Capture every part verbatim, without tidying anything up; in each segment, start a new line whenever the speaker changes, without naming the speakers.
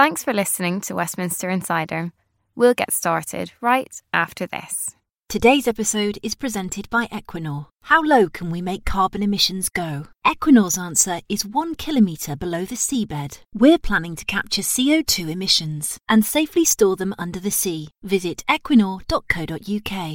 Thanks for listening to Westminster Insider. We'll get started right after this.
Today's episode is presented by Equinor. How low can we make carbon emissions go? Equinor's answer is one kilometre below the seabed. We're planning to capture C O two emissions and safely store them under the sea. Visit equinor dot co dot uk.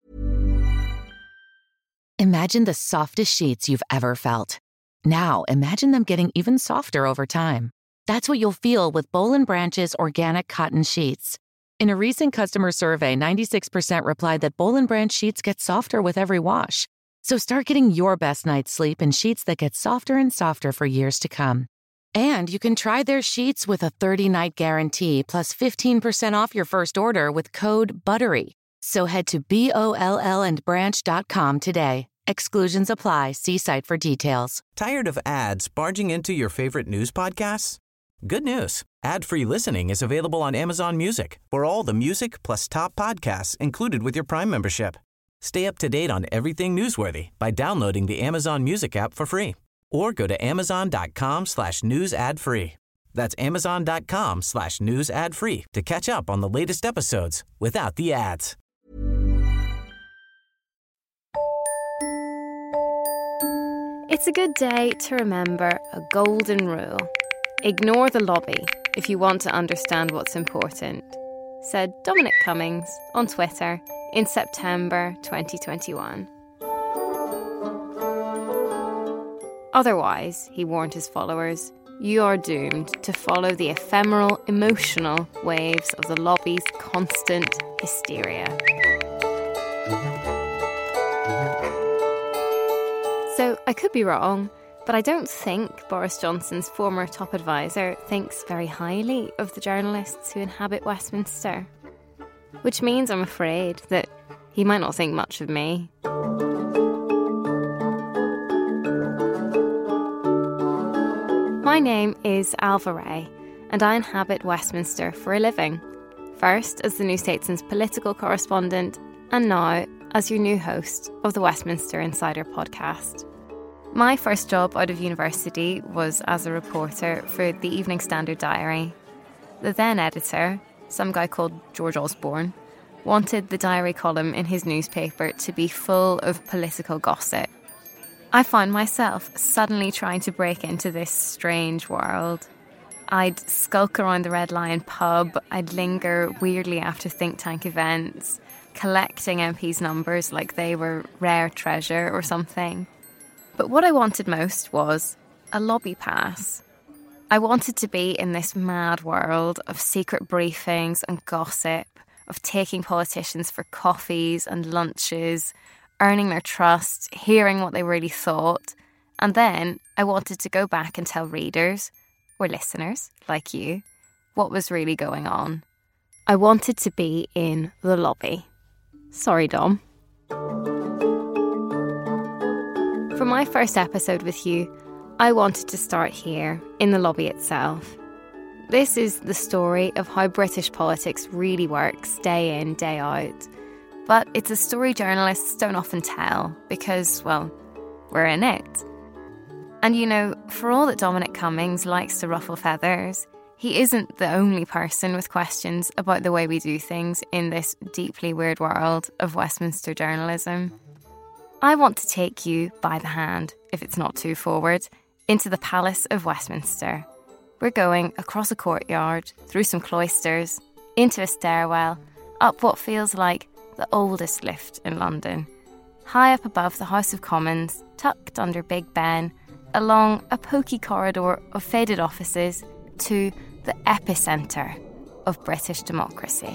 Imagine the softest sheets you've ever felt. Now imagine them getting even softer over time. That's what you'll feel with Boll and Branch's organic cotton sheets. In a recent customer survey, ninety-six percent replied that Boll and Branch sheets get softer with every wash. So start getting your best night's sleep in sheets that get softer and softer for years to come. And you can try their sheets with a thirty-night guarantee plus fifteen percent off your first order with code BUTTERY. So head to B O L L and branch dot com today. Exclusions apply. See site for details.
Tired of ads barging into your favorite news podcasts? Good news. Ad-free listening is available on Amazon Music for all the music plus top podcasts included with your Prime membership. Stay up to date on everything newsworthy by downloading the Amazon Music app for free or go to amazon.com slash news ad free. That's amazon.com slash news ad free to catch up on the latest episodes without the ads.
It's a good day to remember a golden rule. Ignore the lobby if you want to understand what's important, said Dominic Cummings on Twitter in September twenty twenty-one. Otherwise, he warned his followers, you are doomed to follow the ephemeral, emotional waves of the lobby's constant hysteria. So, I could be wrong, but I don't think Boris Johnson's former top advisor thinks very highly of the journalists who inhabit Westminster. Which means I'm afraid that he might not think much of me. My name is Alva Ray, and I inhabit Westminster for a living. First as the New Statesman's political correspondent, and now as your new host of the Westminster Insider podcast. My first job out of university was as a reporter for the Evening Standard Diary. The then editor, some guy called George Osborne, wanted the diary column in his newspaper to be full of political gossip. I found myself suddenly trying to break into this strange world. I'd skulk around the Red Lion pub, I'd linger weirdly after think tank events, collecting M Ps' numbers like they were rare treasure or something. But what I wanted most was a lobby pass. I wanted to be in this mad world of secret briefings and gossip, of taking politicians for coffees and lunches, earning their trust, hearing what they really thought. And then I wanted to go back and tell readers, or listeners like you, what was really going on. I wanted to be in the lobby. Sorry, Dom. For my first episode with you, I wanted to start here, in the lobby itself. This is the story of how British politics really works day in, day out. But it's a story journalists don't often tell because, well, we're in it. And you know, for all that Dominic Cummings likes to ruffle feathers, he isn't the only person with questions about the way we do things in this deeply weird world of Westminster journalism. I want to take you by the hand, if it's not too forward, into the Palace of Westminster. We're going across a courtyard, through some cloisters, into a stairwell, up what feels like the oldest lift in London, high up above the House of Commons, tucked under Big Ben, along a pokey corridor of faded offices to the epicentre of British democracy.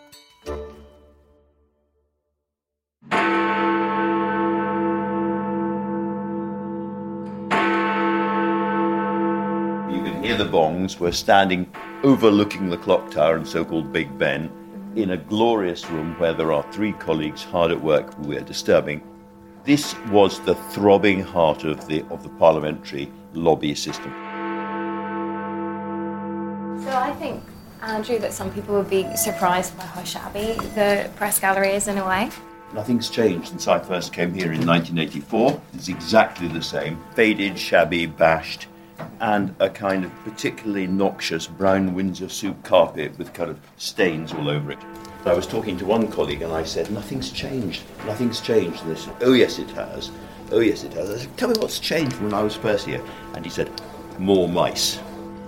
You can hear the bongs. We're standing overlooking the clock tower and so-called Big Ben in a glorious room where there are three colleagues hard at work who we're disturbing. This was the throbbing heart of the of the parliamentary lobby system.
So I think, Andrew, that some people would be surprised by how shabby the press gallery is in a way.
Nothing's changed since I first came here in nineteen eighty-four. It's exactly the same. Faded, shabby, bashed. and a kind of particularly noxious brown Windsor soup carpet with kind of stains all over it. I was talking to one colleague and I said, nothing's changed, nothing's changed. And they said, oh yes it has, oh yes it has. I said, tell me what's changed from when I was first here. And he said, more mice.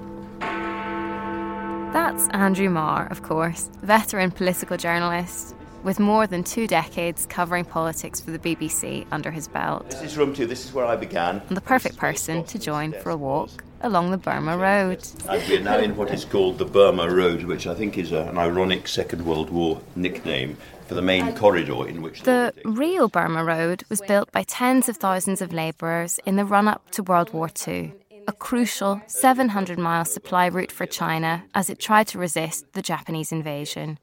That's Andrew Marr, of course, veteran political journalist with more than two decades covering politics for the B B C under his belt.
This is room two, this is where I began.
And the perfect person to join for a walk along the Burma Road.
And we're now in what is called the Burma Road, which I think is a, an ironic Second World War nickname for the main corridor in which...
The real Burma Road was built by tens of thousands of labourers in the run-up to World War Two, a crucial seven hundred mile supply route for China as it tried to resist the Japanese invasion.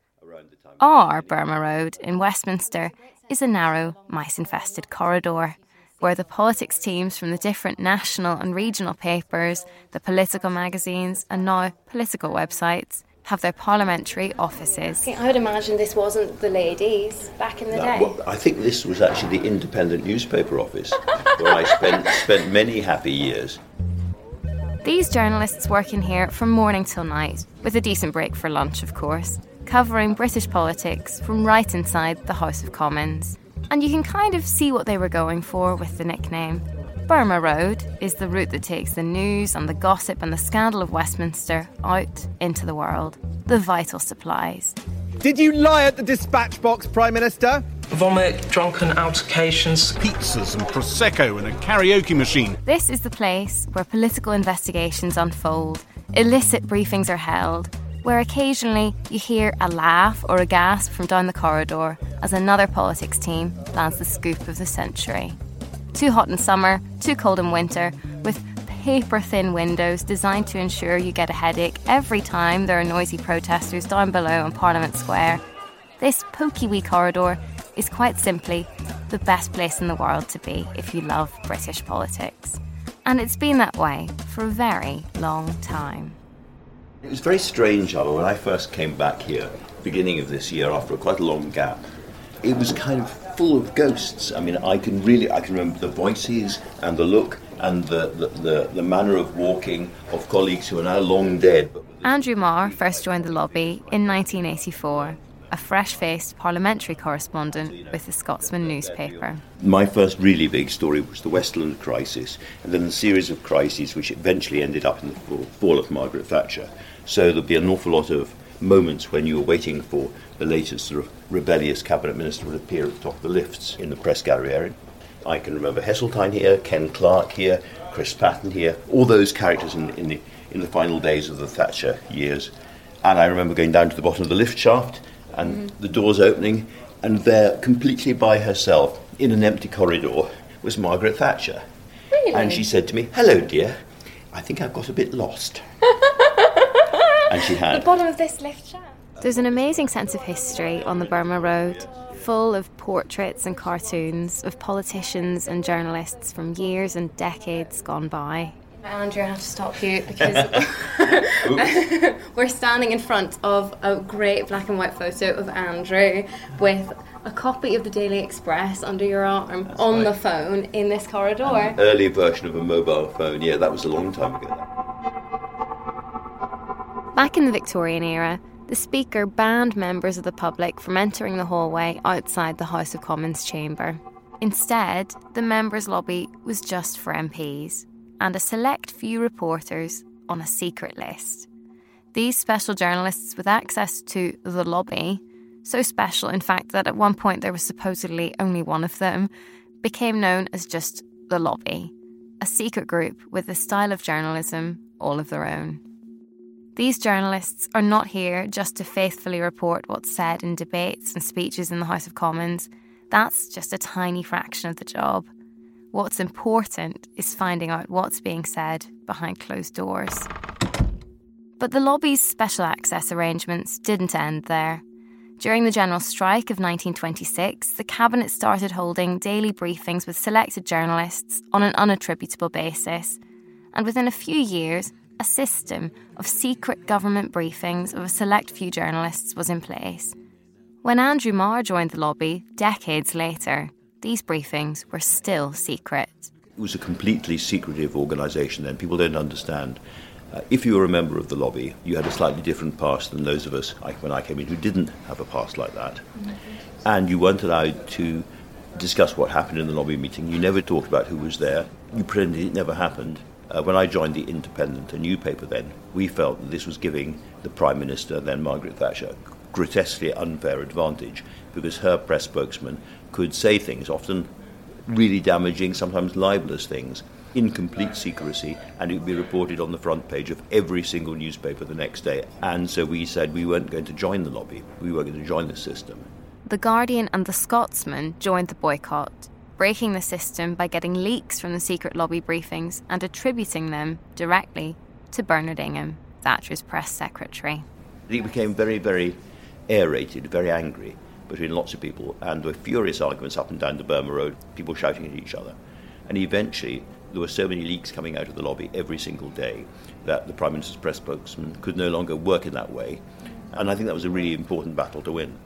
Our Burma Road in Westminster is a narrow, mice-infested corridor where the politics teams from the different national and regional papers, the political magazines and now political websites have their parliamentary offices.
I would imagine this wasn't the ladies back in the
no,
day.
Well, I think this was actually the independent newspaper office where I spent, spent many happy years.
These journalists work in here from morning till night, with a decent break for lunch, of course, covering British politics from right inside the House of Commons. And you can kind of see what they were going for with the nickname. Burma Road is the route that takes the news and the gossip and the scandal of Westminster out into the world. The vital supplies.
Did you lie at the dispatch box, Prime Minister?
Vomit, drunken altercations.
Pizzas and Prosecco and a karaoke machine.
This is the place where political investigations unfold, illicit briefings are held, where occasionally you hear a laugh or a gasp from down the corridor as another politics team lands the scoop of the century. Too hot in summer, too cold in winter, with paper-thin windows designed to ensure you get a headache every time there are noisy protesters down below in Parliament Square. This poky wee corridor is quite simply the best place in the world to be if you love British politics. And it's been that way for a very long time.
It was very strange, Alva, when I first came back here, beginning of this year, after quite a long gap. It was kind of full of ghosts. I mean, I can really, I can remember the voices and the look and the, the, the, the manner of walking of colleagues who are now long dead. But
Andrew Marr first joined the lobby in nineteen eighty-four, a fresh-faced parliamentary correspondent with the Scotsman newspaper.
My first really big story was the Westland crisis, and then a series of crises which eventually ended up in the fall of Margaret Thatcher. So there'll be an awful lot of moments when you were waiting for the latest sort of rebellious cabinet minister would appear at the top of the lifts in the press gallery area. I can remember Heseltine here, Ken Clarke here, Chris Patten here, all those characters in, in the in the final days of the Thatcher years. And I remember going down to the bottom of the lift shaft and mm-hmm. the doors opening, and there, completely by herself, in an empty corridor, was Margaret Thatcher.
Really?
And she said to me, "Hello, dear, I think I've got a bit lost." And she had.
The bottom of this lift shaft.
There's an amazing sense of history on the Burma Road, full of portraits and cartoons of politicians and journalists from years and decades gone by.
Andrew, I have to stop you because we're standing in front of a great black and white photo of Andrew with a copy of the Daily Express under your arm. That's on right. The phone in this corridor.
An early version of a mobile phone, yeah, that was a long time ago.
Back in the Victorian era, the Speaker banned members of the public from entering the hallway outside the House of Commons chamber. Instead, the members' lobby was just for M Ps and a select few reporters on a secret list. These special journalists with access to the lobby, so special in fact that at one point there was supposedly only one of them, became known as just the lobby, a secret group with a style of journalism all of their own. These journalists are not here just to faithfully report what's said in debates and speeches in the House of Commons. That's just a tiny fraction of the job. What's important is finding out what's being said behind closed doors. But the lobby's special access arrangements didn't end there. During the general strike of nineteen twenty-six, the Cabinet started holding daily briefings with selected journalists on an unattributable basis. And within a few years, a system of secret government briefings of a select few journalists was in place. When Andrew Marr joined the lobby decades later, these briefings were still secret.
It was a completely secretive organisation then. People don't understand. Uh, if you were a member of the lobby, you had a slightly different past than those of us, like when I came in, who didn't have a past like that. Mm-hmm. And you weren't allowed to discuss what happened in the lobby meeting. You never talked about who was there. You pretended it never happened. Uh, when I joined the Independent, a newspaper then, we felt that this was giving the Prime Minister, then Margaret Thatcher, a grotesquely unfair advantage, because her press spokesman could say things, often really damaging, sometimes libelous things, in complete secrecy, and it would be reported on the front page of every single newspaper the next day. And so we said we weren't going to join the lobby. We weren't going to join the system.
The Guardian and the Scotsman joined the boycott, breaking the system by getting leaks from the secret lobby briefings and attributing them directly to Bernard Ingham, Thatcher's press secretary.
It became very, very aerated, very angry between lots of people, and there were furious arguments up and down the Burma Road, people shouting at each other. And eventually, there were so many leaks coming out of the lobby every single day that the Prime Minister's press spokesman could no longer work in that way. And I think that was a really important battle to win.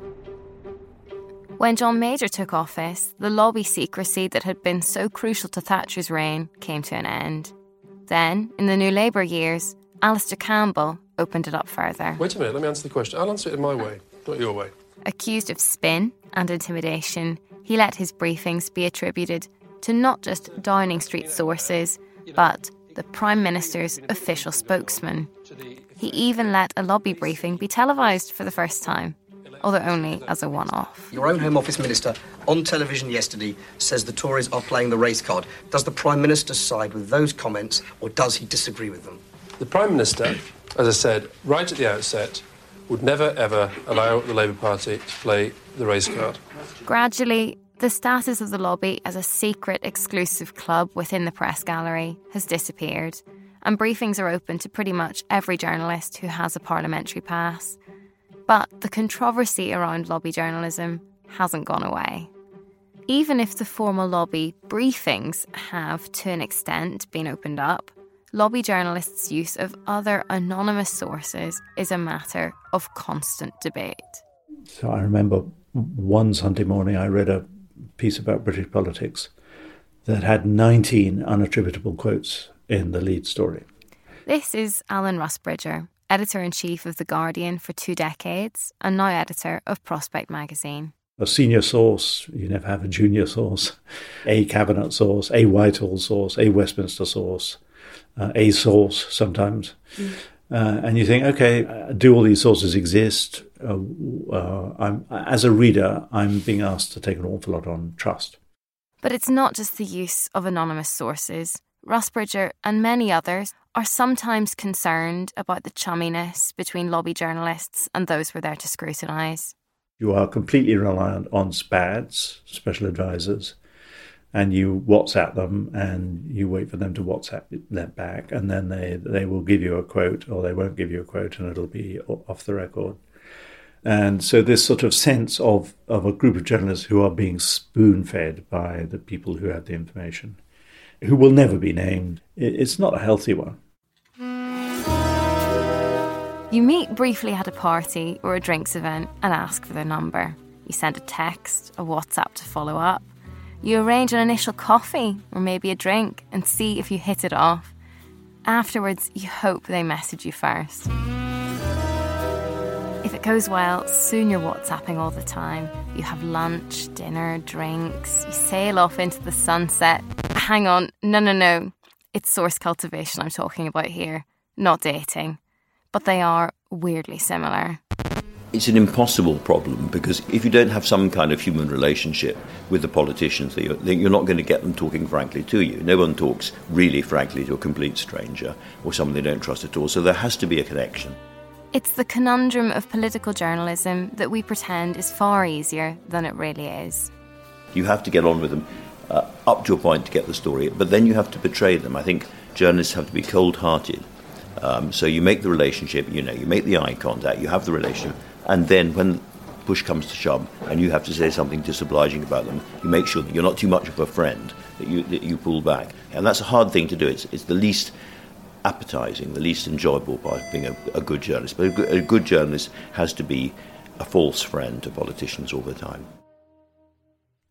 When John Major took office, the lobby secrecy that had been so crucial to Thatcher's reign came to an end. Then, in the New Labour years, Alistair Campbell opened it up further.
Wait a minute, let me answer the question. I'll answer it in my way, not your way.
Accused of spin and intimidation, he let his briefings be attributed to not just Downing Street sources, but the Prime Minister's official spokesman. He even let a lobby briefing be televised for the first time, although only as a one-off.
Your own Home Office Minister on television yesterday says the Tories are playing the race card. Does the Prime Minister side with those comments, or does he disagree with them?
The Prime Minister, as I said right at the outset, would never ever allow the Labour Party to play the race card.
Gradually, the status of the lobby as a secret, exclusive club within the press gallery has disappeared, and briefings are open to pretty much every journalist who has a parliamentary pass. But the controversy around lobby journalism hasn't gone away. Even if the formal lobby briefings have, to an extent, been opened up, lobby journalists' use of other anonymous sources is a matter of constant debate.
So I remember one Sunday morning I read a piece about British politics that had nineteen unattributable quotes in the lead story.
This is Alan Rusbridger, editor-in-chief of The Guardian for two decades and now editor of Prospect magazine.
A senior source, you never have a junior source, a cabinet source, a Whitehall source, a Westminster source, uh, a source sometimes. Mm. Uh, and you think, okay, uh, do all these sources exist? Uh, uh, I'm, as a reader, I'm being asked to take an awful lot on trust.
But it's not just the use of anonymous sources. Rusbridger and many others are sometimes concerned about the chumminess between lobby journalists and those we're there to scrutinise.
You are completely reliant on S P A Ds, special advisors, and you WhatsApp them and you wait for them to WhatsApp that back, and then they, they will give you a quote or they won't give you a quote and it'll be off the record. And so this sort of sense of, of a group of journalists who are being spoon-fed by the people who have the information, who will never be named, it's not a healthy one.
You meet briefly at a party or a drinks event and ask for their number. You send a text, a WhatsApp to follow up. You arrange an initial coffee or maybe a drink and see if you hit it off. Afterwards, you hope they message you first. If it goes well, soon you're WhatsApping all the time. You have lunch, dinner, drinks. You sail off into the sunset. Hang on, no, no, no. It's source cultivation I'm talking about here, not dating. But they are weirdly similar.
It's an impossible problem because if you don't have some kind of human relationship with the politicians, then you're not going to get them talking frankly to you. No one talks really frankly to a complete stranger or someone they don't trust at all, so there has to be a connection.
It's the conundrum of political journalism that we pretend is far easier than it really is.
You have to get on with them uh, up to a point to get the story, but then you have to betray them. I think journalists have to be cold-hearted. Um, so you make the relationship, you know, you make the eye contact, you have the relationship, and then when push comes to shove and you have to say something disobliging about them, you make sure that you're not too much of a friend, that you that you pull back. And that's a hard thing to do. It's, it's the least appetising, the least enjoyable part of being a, a good journalist. But a good, a good journalist has to be a false friend to politicians all the time.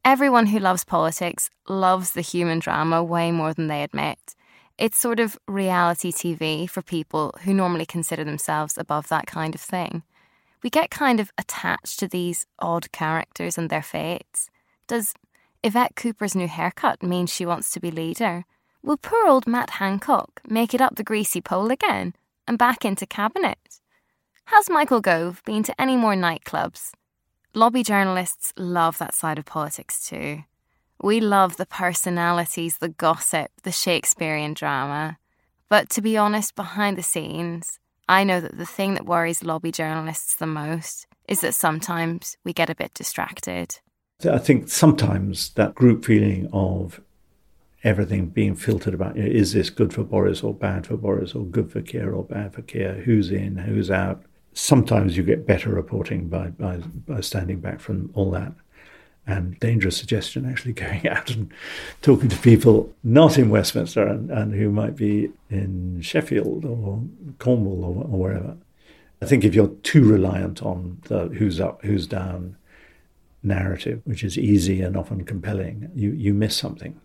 Everyone who loves politics loves the human drama way more than they admit. It's sort of reality T V for people who normally consider themselves above that kind of thing. We get kind of attached to these odd characters and their fates. Does Yvette Cooper's new haircut mean she wants to be leader? Will poor old Matt Hancock make it up the greasy pole again and back into cabinet? Has Michael Gove been to any more nightclubs? Lobby journalists love that side of politics too. We love the personalities, the gossip, the Shakespearean drama. But to be honest, behind the scenes, I know that the thing that worries lobby journalists the most is that sometimes we get a bit distracted.
I think sometimes that group feeling of everything being filtered about, you know, is this good for Boris or bad for Boris, or good for Keir or bad for Keir, who's in, who's out. Sometimes you get better reporting by, by, by standing back from all that. And dangerous suggestion, actually going out and talking to people not in Westminster and, and who might be in Sheffield or Cornwall or, or wherever. I think if you're too reliant on the who's up, who's down narrative, which is easy and often compelling, you, you miss something.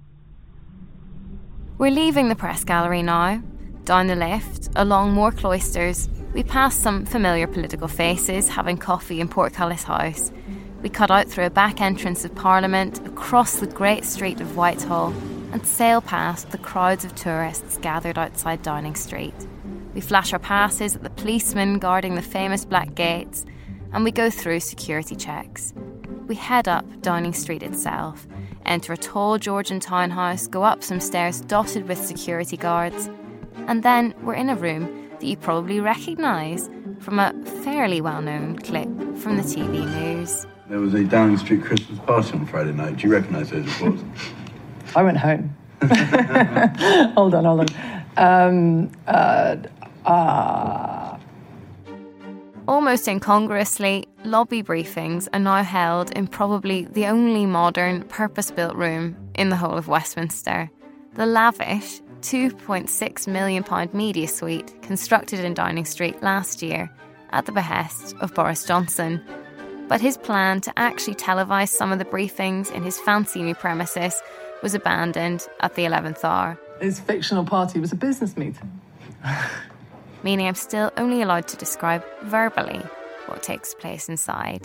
We're leaving the press gallery now. Down the lift, along more cloisters, we pass some familiar political faces having coffee in Portcullis House. We cut out through a back entrance of Parliament, across the great street of Whitehall, and sail past the crowds of tourists gathered outside Downing Street. We flash our passes at the policemen guarding the famous Black Gates, and we go through security checks. We head up Downing Street itself, enter a tall Georgian townhouse, go up some stairs dotted with security guards, and then we're in a room that you probably recognise from a fairly well-known clip from the T V news.
There was a Downing Street Christmas party on Friday night. Do you recognise those reports?
I went home. hold on, hold on. Um, uh, uh...
Almost incongruously, lobby briefings are now held in probably the only modern, purpose-built room in the whole of Westminster. The lavish two point six million pounds media suite constructed in Downing Street last year at the behest of Boris Johnson. But his plan to actually televise some of the briefings in his fancy new premises was abandoned at the eleventh hour.
His fictional party was a business meeting.
Meaning I'm still only allowed to describe verbally what takes place inside.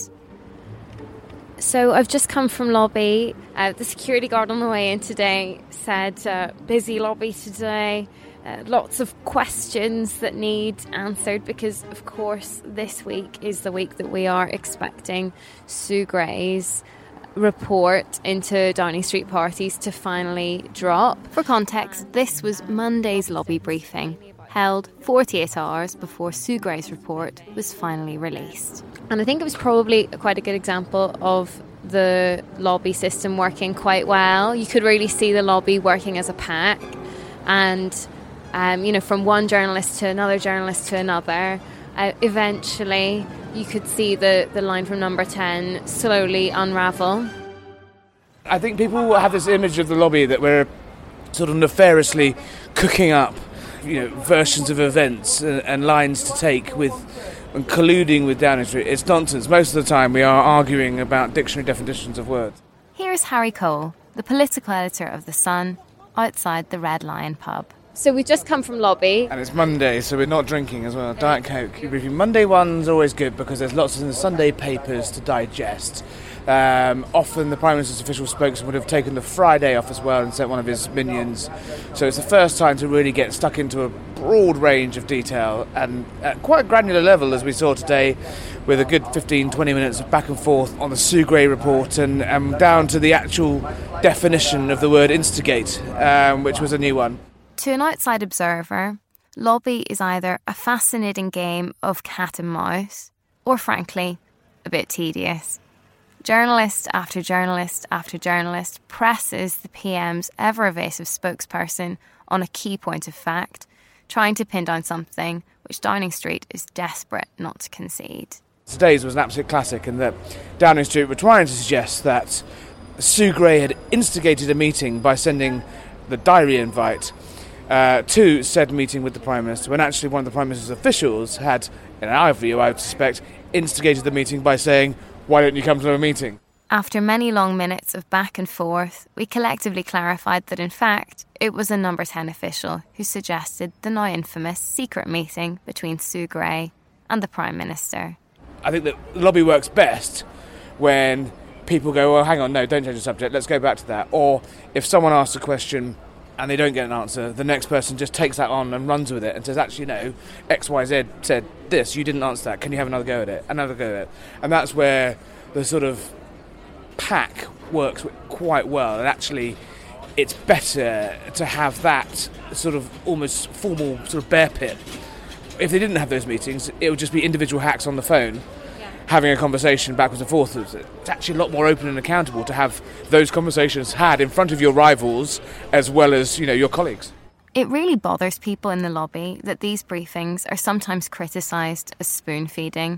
So I've just come from lobby. Uh, the security guard on the way in today said uh, busy lobby today. Uh, lots of questions that need answered because, of course, this week is the week that we are expecting Sue Gray's report into Downing Street parties to finally drop. For context, this was Monday's lobby briefing, held forty-eight hours before Sue Gray's report was finally released. And I think it was probably quite a good example of the lobby system working quite well. You could really see the lobby working as a pack, and um, you know, from one journalist to another journalist to another, uh, eventually you could see the, the line from number ten slowly unravel.
I think people have this image of the lobby that we're sort of nefariously cooking up, you know, versions of events and, and lines to take with and colluding with Downing Street. It's nonsense. Most of the time we are arguing about dictionary definitions of words.
Here's Harry Cole, the political editor of The Sun, outside the Red Lion pub. So we've just come from lobby.
And it's Monday, so we're not drinking as well. Diet Coke. Monday one's always good because there's lots in the Sunday papers to digest. Um, often the Prime Minister's official spokesman would have taken the Friday off as well and sent one of his minions. So it's the first time to really get stuck into a broad range of detail and at quite a granular level, as we saw today, with a good fifteen to twenty minutes of back and forth on the Sue Gray report and um, down to the actual definition of the word instigate, um, which was a new one.
To an outside observer, lobby is either a fascinating game of cat and mouse or, frankly, a bit tedious. Journalist after journalist after journalist presses the P M's ever-evasive spokesperson on a key point of fact, trying to pin down something which Downing Street is desperate not to concede.
Today's was an absolute classic in that Downing Street were trying to suggest that Sue Gray had instigated a meeting by sending the diary invite uh, to said meeting with the Prime Minister, when actually one of the Prime Minister's officials had, in our view, I would suspect, instigated the meeting by saying, "Why don't you come to a meeting?"
After many long minutes of back and forth, we collectively clarified that in fact, it was a Number ten official who suggested the now infamous secret meeting between Sue Gray and the Prime Minister.
I think that the lobby works best when people go, well, hang on, no, don't change the subject, let's go back to that. Or if someone asks a question and they don't get an answer, the next person just takes that on and runs with it and says, actually, no, X Y Z said this, you didn't answer that, can you have another go at it, another go at it? And that's where the sort of pack works quite well, and actually it's better to have that sort of almost formal sort of bear pit. If they didn't have those meetings, it would just be individual hacks on the phone having a conversation backwards and forth. It's actually a lot more open and accountable to have those conversations had in front of your rivals as well as, you know, your colleagues.
It really bothers people in the lobby that these briefings are sometimes criticised as spoon-feeding.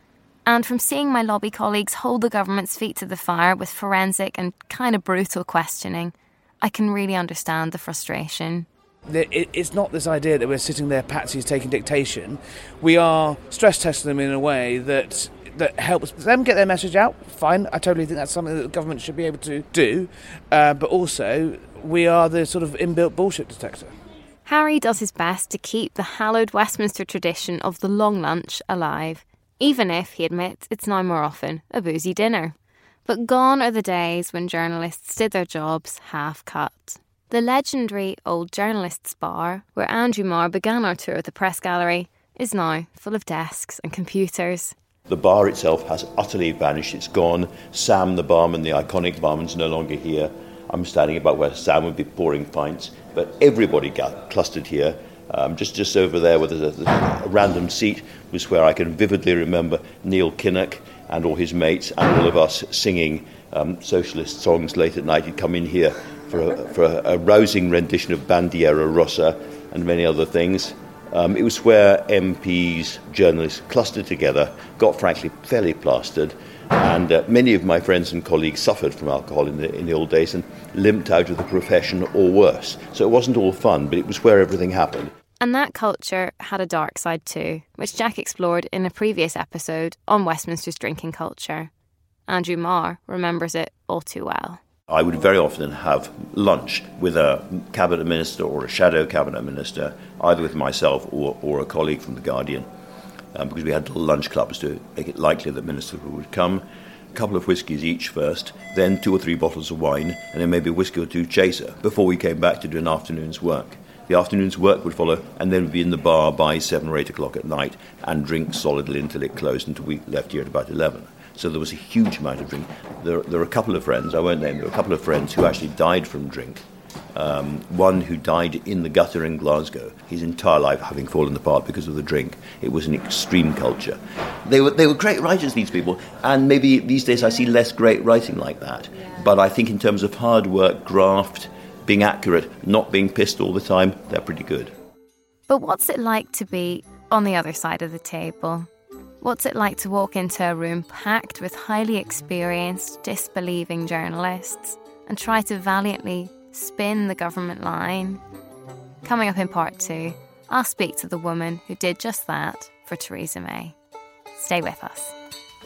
And from seeing my lobby colleagues hold the government's feet to the fire with forensic and kind of brutal questioning, I can really understand the frustration.
It's not this idea that we're sitting there patsies taking dictation. We are stress testing them in a way that that helps them get their message out. Fine, I totally think that's something that the government should be able to do. Uh, but also, we are the sort of inbuilt bullshit detector.
Harry does his best to keep the hallowed Westminster tradition of the long lunch alive, even if, he admits, it's now more often a boozy dinner. But gone are the days when journalists did their jobs half-cut. The legendary Old Journalists' Bar, where Andrew Marr began our tour of the press gallery, is now full of desks and computers.
The bar itself has utterly vanished. It's gone. Sam, the barman, the iconic barman's no longer here. I'm standing about where Sam would be pouring pints, but everybody got clustered here. Um, just, just over there where there's a, a random seat was where I can vividly remember Neil Kinnock and all his mates and all of us singing um, socialist songs late at night. He'd come in here for a, for a, a rousing rendition of Bandiera Rossa and many other things. Um, it was where M Ps, journalists clustered together, got frankly fairly plastered, and uh, many of my friends and colleagues suffered from alcohol in the, in the old days and limped out of the profession or worse. So it wasn't all fun, but it was where everything happened.
And that culture had a dark side too, which Jack explored in a previous episode on Westminster's drinking culture. Andrew Marr remembers it all too well.
I would very often have lunch with a cabinet minister or a shadow cabinet minister, either with myself or, or a colleague from The Guardian, um, because we had lunch clubs to make it likely that ministers would come. A couple of whiskies each first, then two or three bottles of wine, and then maybe a whiskey or two chaser, before we came back to do an afternoon's work. The afternoon's work would follow, and then we'd be in the bar by seven or eight o'clock at night and drink solidly until it closed, until we left here at about eleven. So there was a huge amount of drink. There, there are a couple of friends, I won't name, there are a couple of friends who actually died from drink. Um, one who died in the gutter in Glasgow, his entire life having fallen apart because of the drink. It was an extreme culture. They were they were great writers, these people, and maybe these days I see less great writing like that. But I think in terms of hard work, graft, being accurate, not being pissed all the time, they're pretty good.
But what's it like to be on the other side of the table? What's it like to walk into a room packed with highly experienced, disbelieving journalists and try to valiantly spin the government line? Coming up in part two, I'll speak to the woman who did just that for Theresa May. Stay with us.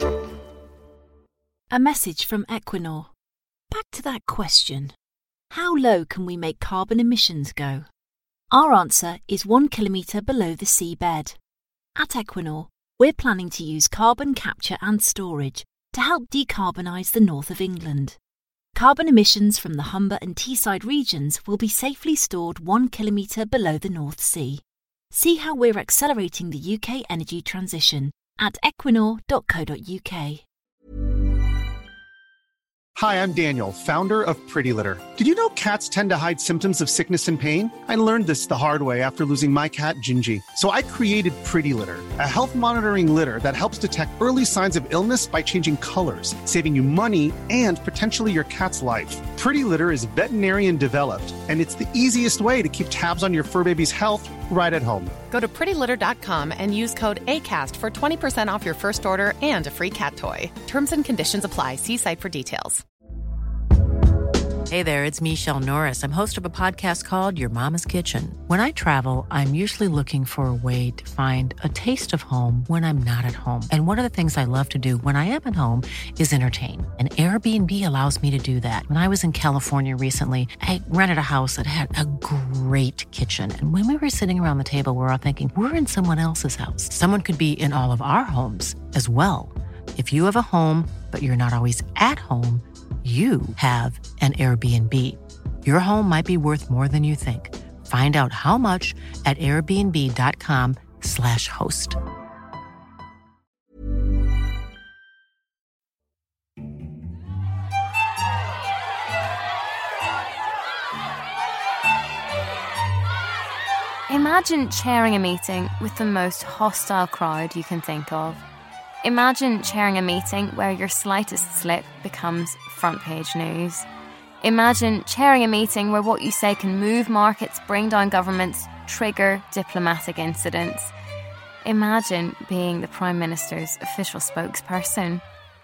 A message from Equinor. Back to that question. How low can we make carbon emissions go? Our answer is one kilometre below the seabed. At Equinor, we're planning to use carbon capture and storage to help decarbonise the north of England. Carbon emissions from the Humber and Teesside regions will be safely stored one kilometre below the North Sea. See how we're accelerating the U K energy transition at equinor dot co dot uk.
Hi, I'm Daniel, founder of Pretty Litter. Did you know cats tend to hide symptoms of sickness and pain? I learned this the hard way after losing my cat, Gingy. So I created Pretty Litter, a health monitoring litter that helps detect early signs of illness by changing colors, saving you money and potentially your cat's life. Pretty Litter is veterinarian developed, and it's the easiest way to keep tabs on your fur baby's health right at home.
Go to pretty litter dot com and use code ACAST for twenty percent off your first order and a free cat toy. Terms and conditions apply. See site for details.
Hey there, it's Michelle Norris. I'm host of a podcast called Your Mama's Kitchen. When I travel, I'm usually looking for a way to find a taste of home when I'm not at home. And one of the things I love to do when I am at home is entertain. And Airbnb allows me to do that. When I was in California recently, I rented a house that had a great kitchen. And when we were sitting around the table, we were all thinking, we're in someone else's house. Someone could be in all of our homes as well. If you have a home, but you're not always at home, you have an Airbnb. Your home might be worth more than you think. Find out how much at airbnb.com slash host.
Imagine chairing a meeting with the most hostile crowd you can think of. Imagine chairing a meeting where your slightest slip becomes front page news. Imagine chairing a meeting where what you say can move markets, bring down governments, trigger diplomatic incidents. Imagine being the Prime Minister's official spokesperson.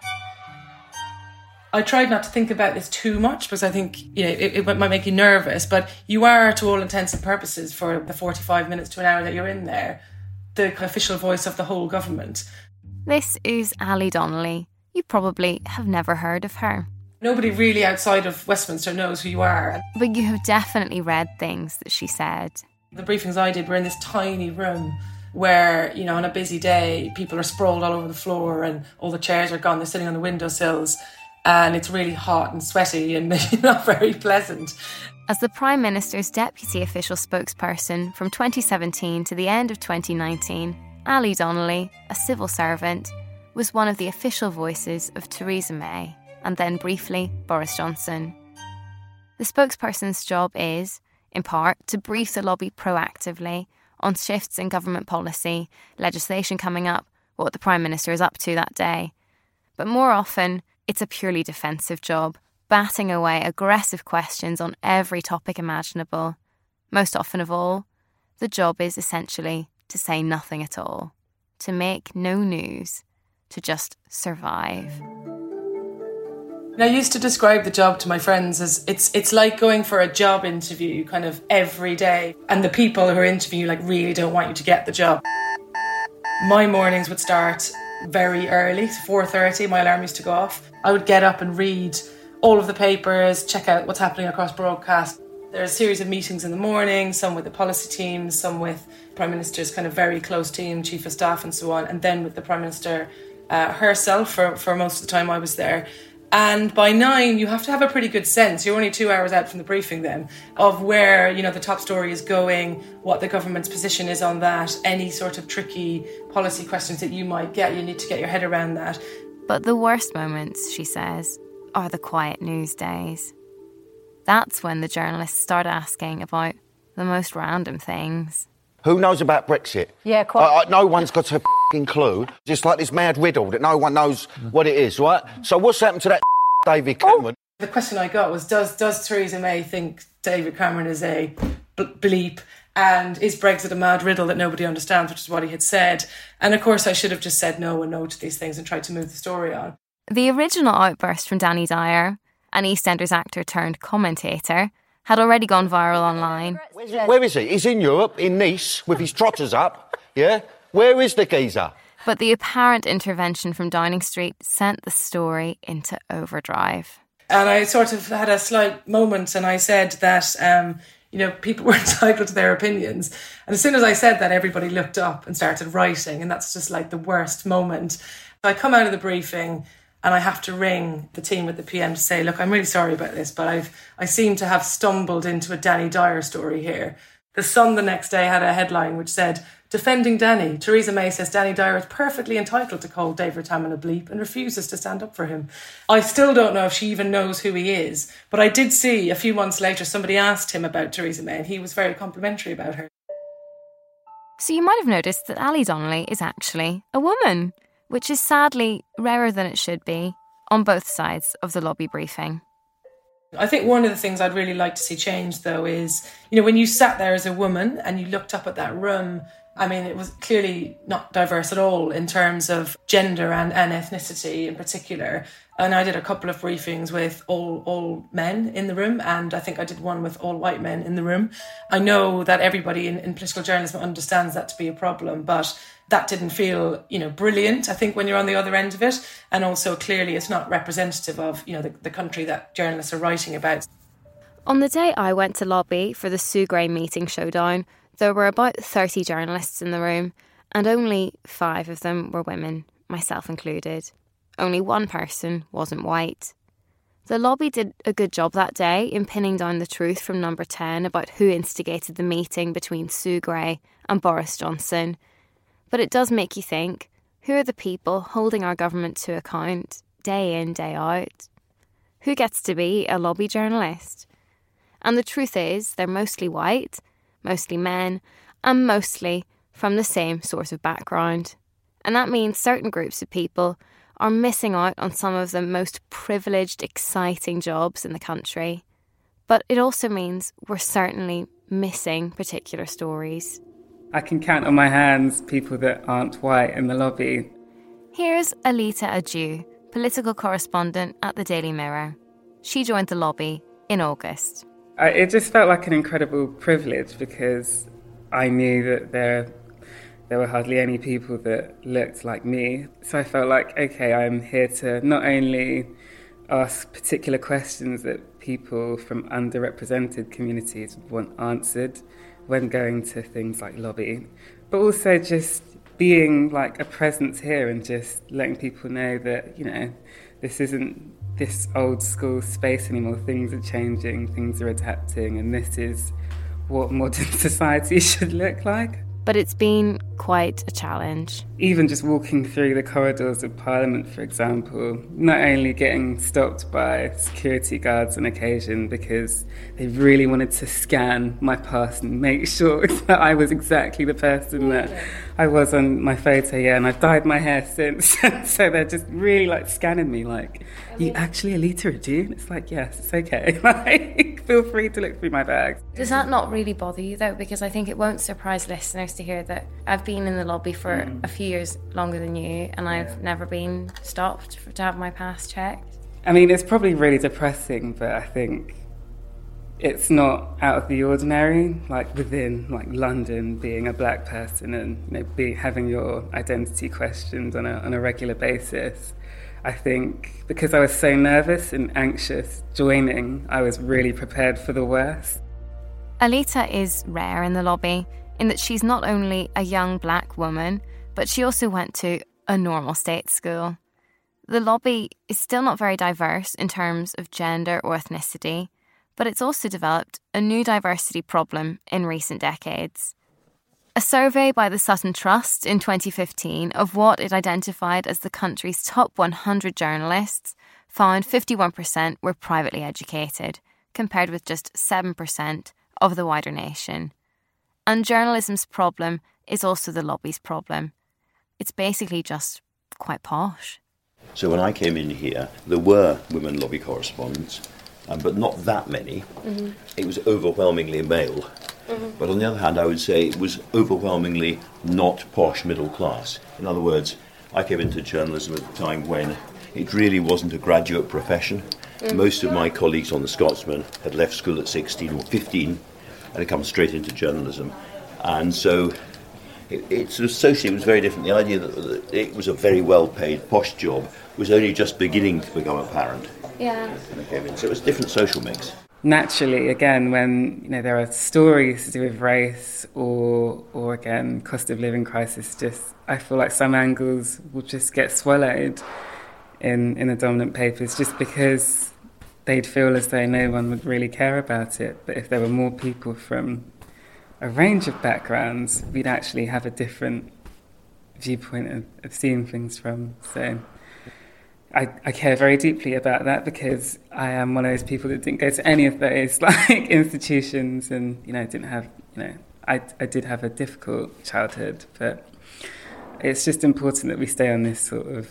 I tried not to think about this too much because I think, you know, it, it might make you nervous, but you are, to all intents and purposes, for the forty-five minutes to an hour that you're in there, the official voice of the whole government.
This is Ali Donnelly. You probably have never heard of her.
Nobody really outside of Westminster knows who you are.
But you have definitely read things that she said.
The briefings I did were in this tiny room where, you know, on a busy day, people are sprawled all over the floor and all the chairs are gone. They're sitting on the windowsills and it's really hot and sweaty and not very pleasant.
As the Prime Minister's deputy official spokesperson from twenty seventeen to the end of twenty nineteen, Ali Donnelly, a civil servant, was one of the official voices of Theresa May and then briefly Boris Johnson. The spokesperson's job is, in part, to brief the lobby proactively on shifts in government policy, legislation coming up, what the Prime Minister is up to that day. But more often, it's a purely defensive job, batting away aggressive questions on every topic imaginable. Most often of all, the job is essentially to say nothing at all, to make no news, to just survive.
I used to describe the job to my friends as it's it's like going for a job interview kind of every day, and the people who are interviewing you like really don't want you to get the job. My mornings would start very early, four thirty, my alarm used to go off. I would get up and read all of the papers, check out what's happening across broadcast. There's a series of meetings in the morning, some with the policy teams, some with Prime Minister's kind of very close team, Chief of Staff and so on, and then with the Prime Minister uh, herself for, for most of the time I was there. And by nine, you have to have a pretty good sense, you're only two hours out from the briefing then, of where, you know, the top story is going, what the government's position is on that, any sort of tricky policy questions that you might get, you need to get your head around that.
But the worst moments, she says, are the quiet news days. That's when the journalists start asking about the most random things.
Who knows about Brexit?
Yeah, quite.
Uh, no one's got a f***ing clue. Just like this mad riddle that no one knows what it is, right? So what's happened to that David Cameron?
The question I got was, does does Theresa May think David Cameron is a b- bleep? And is Brexit a mad riddle that nobody understands, which is what he had said? And of course, I should have just said no and no to these things and tried to move the story on.
The original outburst from Danny Dyer, an EastEnders actor turned commentator, had already gone viral online.
Where is he? He's in Europe, in Nice, with his trotters up, yeah? Where is the geezer?
But the apparent intervention from Downing Street sent the story into overdrive.
And I sort of had a slight moment and I said that, um, you know, people were entitled to their opinions. And as soon as I said that, everybody looked up and started writing, and that's just like the worst moment. I come out of the briefing and I have to ring the team at the P M to say, look, I'm really sorry about this, but I've I seem to have stumbled into a Danny Dyer story here. The Sun the next day had a headline which said, defending Danny, Theresa May says Danny Dyer is perfectly entitled to call David Cameron a bleep and refuses to stand up for him. I still don't know if she even knows who he is, but I did see a few months later somebody asked him about Theresa May and he was very complimentary about her.
So you might have noticed that Ali Donnelly is actually a woman, which is sadly rarer than it should be on both sides of the lobby briefing.
I think one of the things I'd really like to see change, though, is, you know, when you sat there as a woman and you looked up at that room I mean, it was clearly not diverse at all in terms of gender and, and ethnicity in particular. And I did a couple of briefings with all, all men in the room, and I think I did one with all white men in the room. I know that everybody in, in political journalism understands that to be a problem, but that didn't feel, you know, brilliant, I think, when you're on the other end of it. And also, clearly, it's not representative of, you know, the, the country that journalists are writing about.
On the day I went to lobby for the Sue Gray meeting showdown, there were about thirty journalists in the room, and only five of them were women, myself included. Only one person wasn't white. The lobby did a good job that day in pinning down the truth from Number ten about who instigated the meeting between Sue Gray and Boris Johnson. But it does make you think, who are the people holding our government to account, day in, day out? Who gets to be a lobby journalist? And the truth is, they're mostly white, mostly men, and mostly from the same sort of background. And that means certain groups of people are missing out on some of the most privileged, exciting jobs in the country. But it also means we're certainly missing particular stories.
I can count on my hands people that aren't white in the lobby.
Here's Alita Adju, political correspondent at the Daily Mirror. She joined the lobby in August.
I, it just felt like an incredible privilege because I knew that there there were hardly any people that looked like me. So I felt like, okay, I'm here to not only ask particular questions that people from underrepresented communities want answered when going to things like lobby, but also just being like a presence here and just letting people know that, you know, this isn't this old school space anymore. Things are changing, things are adapting, and this is what modern society should look like.
But it's been quite a challenge.
Even just walking through the corridors of Parliament, for example, not only getting stopped by security guards on occasion because they really wanted to scan my pass and make sure that I was exactly the person that I was on my photo, yeah, and I've dyed my hair since. So they're just really like scanning me like, you actually Alita Adju? It's like, yes, it's okay. Like, feel free to look through my bags.
Does that not really bother you though? Because I think it won't surprise listeners to hear that I've been in the lobby for mm. a few years longer than you, and I've yeah. never been stopped for, to have my pass checked.
I mean, it's probably really depressing, but I think it's not out of the ordinary, like within like London, being a black person and, you know, be having your identity questioned on a on a regular basis. I think because I was so nervous and anxious joining, I was really prepared for the worst.
Alita is rare in the lobby in that she's not only a young black woman, but she also went to a normal state school. The lobby is still not very diverse in terms of gender or ethnicity, but it's also developed a new diversity problem in recent decades. A survey by the Sutton Trust in twenty fifteen of what it identified as the country's top one hundred journalists found fifty-one percent were privately educated, compared with just seven percent of the wider nation. And journalism's problem is also the lobby's problem. It's basically just quite posh.
So when I came in here, there were women lobby correspondents, um, but not that many. Mm-hmm. It was overwhelmingly male. Mm-hmm. But on the other hand, I would say it was overwhelmingly not posh middle class. In other words, I came into journalism at a time when it really wasn't a graduate profession. Mm-hmm. Most of my colleagues on The Scotsman had left school at sixteen or fifteen and had come straight into journalism. And so it, it sort of socially it was very different. The idea that, that it was a very well-paid posh job was only just beginning to become apparent.
Yeah.
When I came in. So it was a different social mix.
Naturally, again, when you know there are stories to do with race or or again cost of living crisis, just I feel like some angles will just get swallowed in in the dominant papers just because they'd feel as though no one would really care about it. But if there were more people from a range of backgrounds, we'd actually have a different viewpoint of, of seeing things from. So I, I care very deeply about that because I am one of those people that didn't go to any of those like institutions and, you know, didn't have, you know, I, I did have a difficult childhood, but it's just important that we stay on this sort of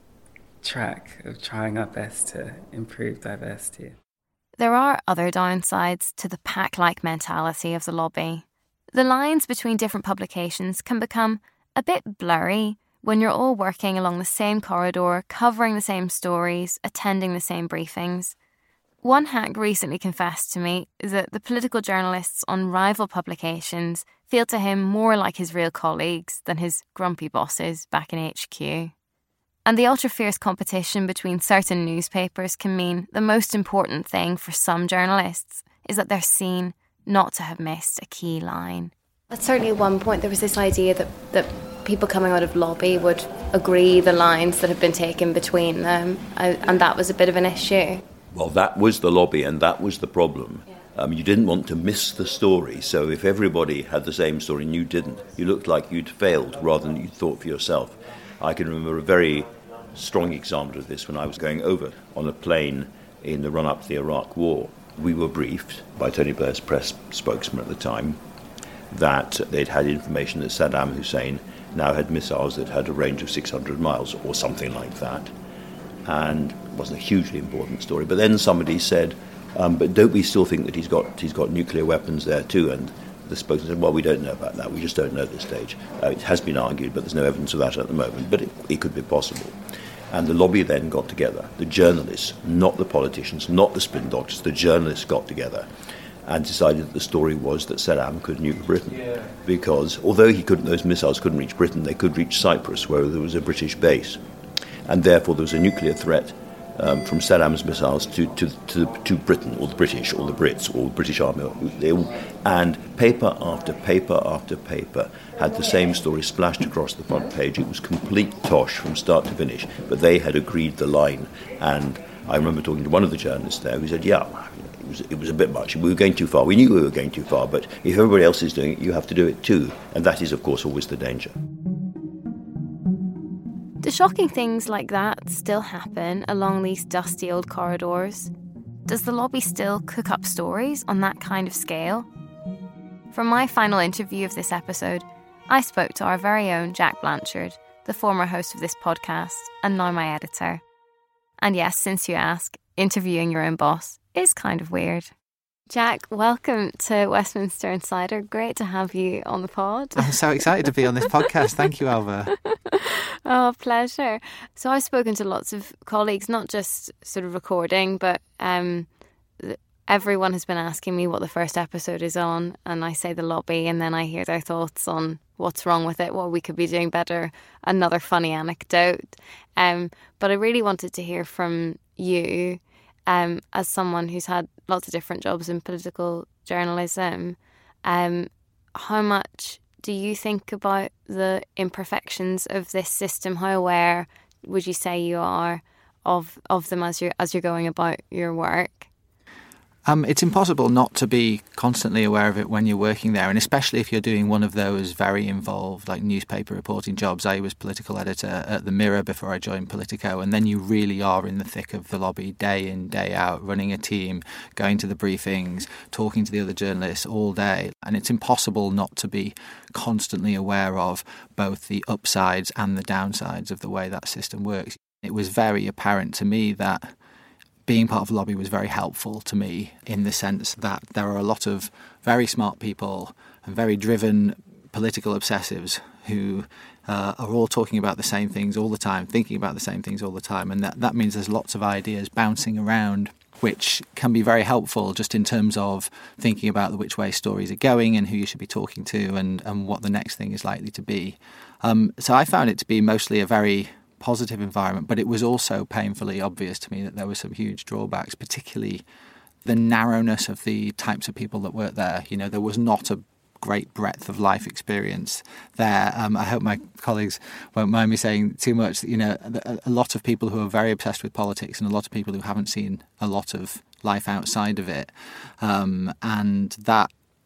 track of trying our best to improve diversity.
There are other downsides to the pack-like mentality of the lobby. The lines between different publications can become a bit blurry when you're all working along the same corridor, covering the same stories, attending the same briefings. One hack recently confessed to me that the political journalists on rival publications feel to him more like his real colleagues than his grumpy bosses back in H Q. And the ultra-fierce competition between certain newspapers can mean the most important thing for some journalists is that they're seen not to have missed a key line.
At certainly at one point there was this idea that, that people coming out of lobby would agree the lines that had been taken between them, and, and that was a bit of an issue.
Well, that was the lobby, and that was the problem. Yeah. Um, you didn't want to miss the story, so if everybody had the same story and you didn't, you looked like you'd failed rather than you'd thought for yourself. I can remember a very strong example of this when I was going over on a plane in the run-up to the Iraq War. We were briefed by Tony Blair's press spokesman at the time that they'd had information that Saddam Hussein now had missiles that had a range of six hundred miles or something like that. And it wasn't a hugely important story. But then somebody said, um, but don't we still think that he's got he's got nuclear weapons there too? And the spokesman said, well, we don't know about that. We just don't know at this stage. Uh, it has been argued, but there's no evidence of that at the moment. But it, it could be possible. And the lobby then got together. The journalists, not the politicians, not the spin doctors, the journalists got together and decided that the story was that Saddam could nuke Britain. Yeah. Because although he couldn't, those missiles couldn't reach Britain, they could reach Cyprus, where there was a British base. And therefore there was a nuclear threat um, from Saddam's missiles to, to, to, to Britain, or the British, or the Brits, or the British Army. They all, and paper after paper after paper had the same story splashed across the front page. It was complete tosh from start to finish, but they had agreed the line. And I remember talking to one of the journalists there who said, yeah, it was, it was a bit much. We were going too far. We knew we were going too far, but if everybody else is doing it, you have to do it too. And that is, of course, always the danger.
Do shocking things like that still happen along these dusty old corridors? Does the lobby still cook up stories on that kind of scale? For my final interview of this episode, I spoke to our very own Jack Blanchard, the former host of this podcast and now my editor. And yes, since you ask, interviewing your own boss is kind of weird. Jack, welcome to Westminster Insider. Great to have you on the pod.
I'm so excited to be on this podcast. Thank you, Alva.
Oh, pleasure. So I've spoken to lots of colleagues, not just sort of recording, but um, everyone has been asking me what the first episode is on, and I say the lobby, and then I hear their thoughts on what's wrong with it, what we could be doing better, another funny anecdote. Um, but I really wanted to hear from you, um, as someone who's had lots of different jobs in political journalism. Um, how much do you think about the imperfections of this system? How aware would you say you are of of them as you're as you're going about your work?
Um, it's impossible not to be constantly aware of it when you're working there, and especially if you're doing one of those very involved, like, newspaper reporting jobs. I was political editor at The Mirror before I joined Politico, and then you really are in the thick of the lobby day in, day out, running a team, going to the briefings, talking to the other journalists all day. And it's impossible not to be constantly aware of both the upsides and the downsides of the way that system works. It was very apparent to me that being part of the lobby was very helpful to me in the sense that there are a lot of very smart people and very driven political obsessives who uh, are all talking about the same things all the time, thinking about the same things all the time. And that, that means there's lots of ideas bouncing around, which can be very helpful just in terms of thinking about which way stories are going and who you should be talking to and, and what the next thing is likely to be. Um, so I found it to be mostly a very positive environment, but it was also painfully obvious to me that there were some huge drawbacks, particularly the narrowness of the types of people that worked there. You know, there was not a great breadth of life experience there. Um, I hope my colleagues won't mind me saying too much. You know, a lot of people who are very obsessed with politics and a lot of people who haven't seen a lot of life outside of it. Um, and that,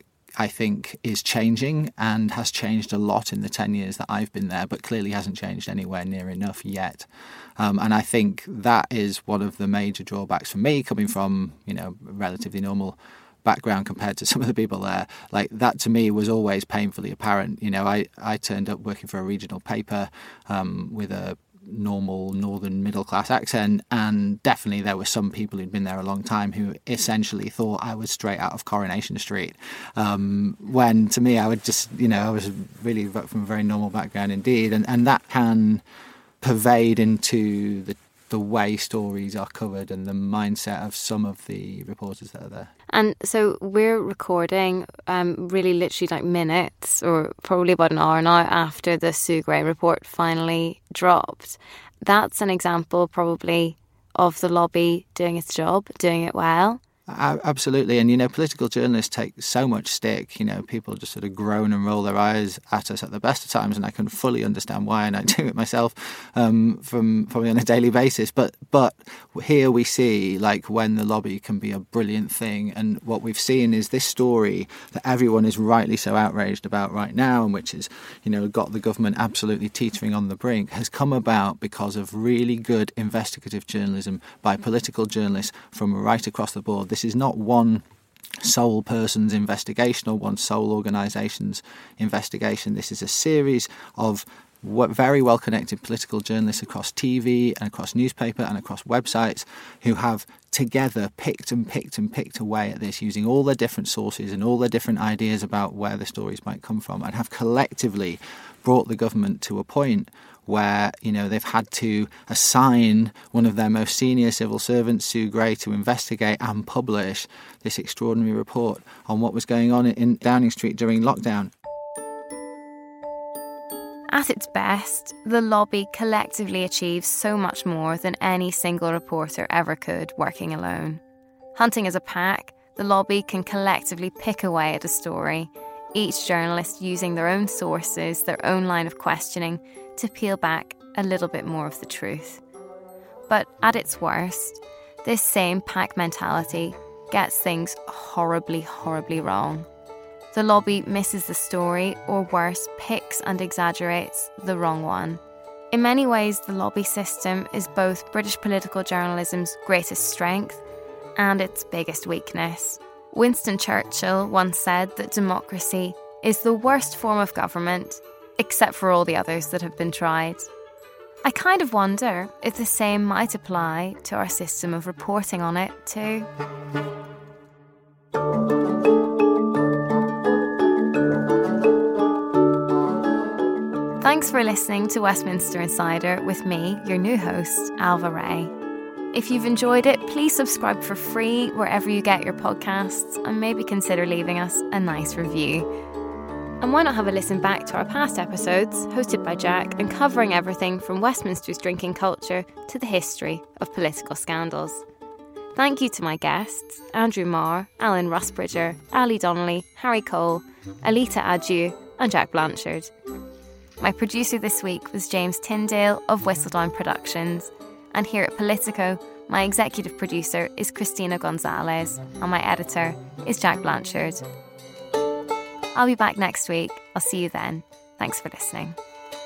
I think, is changing and has changed a lot in the ten years that I've been there, but clearly hasn't changed anywhere near enough yet. Um, and I think that is one of the major drawbacks for me, coming from, you know, a relatively normal background compared to some of the people there. Like, that to me was always painfully apparent. You know, I, I turned up working for a regional paper um, with a normal northern middle class accent, and definitely there were some people who'd been there a long time who essentially thought I was straight out of Coronation Street, um, when to me I would just, you know, I was really from a very normal background indeed, and, and that can pervade into the the way stories are covered and the mindset of some of the reporters that are there.
And so we're recording um, really literally like minutes, or probably about an hour now after the Sue Gray report finally dropped. That's an example probably of the lobby doing its job, doing it well.
Absolutely. And, you know, political journalists take so much stick. You know, people just sort of groan and roll their eyes at us at the best of times, and I can fully understand why, and I do it myself um, from probably on a daily basis. But but here we see, like, when the lobby can be a brilliant thing. And what we've seen is this story that everyone is rightly so outraged about right now, and which is, you know, got the government absolutely teetering on the brink, has come about because of really good investigative journalism by political journalists from right across the board. This is not one sole person's investigation or one sole organisation's investigation. This is a series of very well-connected political journalists across T V and across newspaper and across websites who have together picked and picked and picked away at this using all their different sources and all their different ideas about where the stories might come from, and have collectively brought the government to a point where, you know, they've had to assign one of their most senior civil servants, Sue Gray, to investigate and publish this extraordinary report on what was going on in Downing Street during lockdown.
At its best, the lobby collectively achieves so much more than any single reporter ever could working alone. Hunting as a pack, the lobby can collectively pick away at a story, each journalist using their own sources, their own line of questioning, to peel back a little bit more of the truth. But at its worst, this same pack mentality gets things horribly, horribly wrong. The lobby misses the story, or worse, picks and exaggerates the wrong one. In many ways, the lobby system is both British political journalism's greatest strength and its biggest weakness. Winston Churchill once said that democracy is the worst form of government, except for all the others that have been tried. I kind of wonder if the same might apply to our system of reporting on it too. Thanks for listening to Westminster Insider with me, your new host, Ailbhe Rea. If you've enjoyed it, please subscribe for free wherever you get your podcasts, and maybe consider leaving us a nice review. And why not have a listen back to our past episodes, hosted by Jack, and covering everything from Westminster's drinking culture to the history of political scandals. Thank you to my guests, Andrew Marr, Alan Rusbridger, Ali Donnelly, Harry Cole, Alita Adju, and Jack Blanchard. My producer this week was James Tyndale of Whistledown Productions, and here at Politico, my executive producer is Christina Gonzalez, and my editor is Jack Blanchard. I'll be back next week. I'll see you then. Thanks for listening.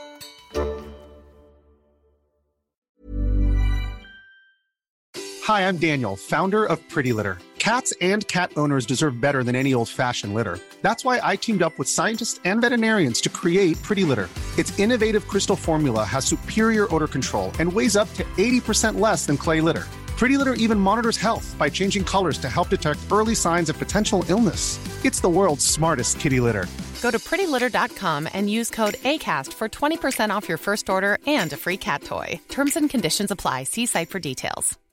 Hi, I'm Daniel, founder of Pretty Litter. Cats and cat owners deserve better than any old-fashioned litter. That's why I teamed up with scientists and veterinarians to create Pretty Litter. Its innovative crystal formula has superior odor control and weighs up to eighty percent less than clay litter. Pretty Litter even monitors health by changing colors to help detect early signs of potential illness. It's the world's smartest kitty litter.
Go to pretty litter dot com and use code ACAST for twenty percent off your first order and a free cat toy. Terms and conditions apply. See site for details.